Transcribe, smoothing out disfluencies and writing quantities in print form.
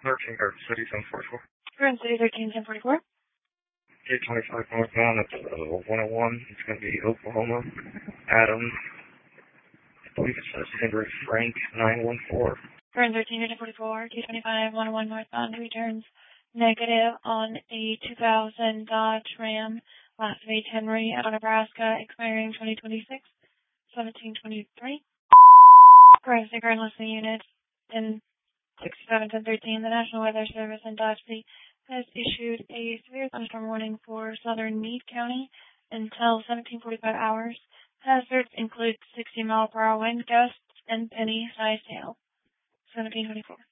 13, or City 1044. We're in City 13-1044. 825 northbound at 101. It's going to be Oklahoma. Adam. I believe it says Henry Frank 914. We're in 13-1044. 225 101 northbound returns negative on a 2000 Dodge Ram. Last name Henry out of Nebraska, expiring 2026, 1723. Current sticker and listing units in 67-1013. The National Weather Service in Dodge City has issued a severe thunderstorm warning for southern Meade County until 1745 hours. Hazards include 60-mile-per-hour wind gusts and penny-sized hail. 1724.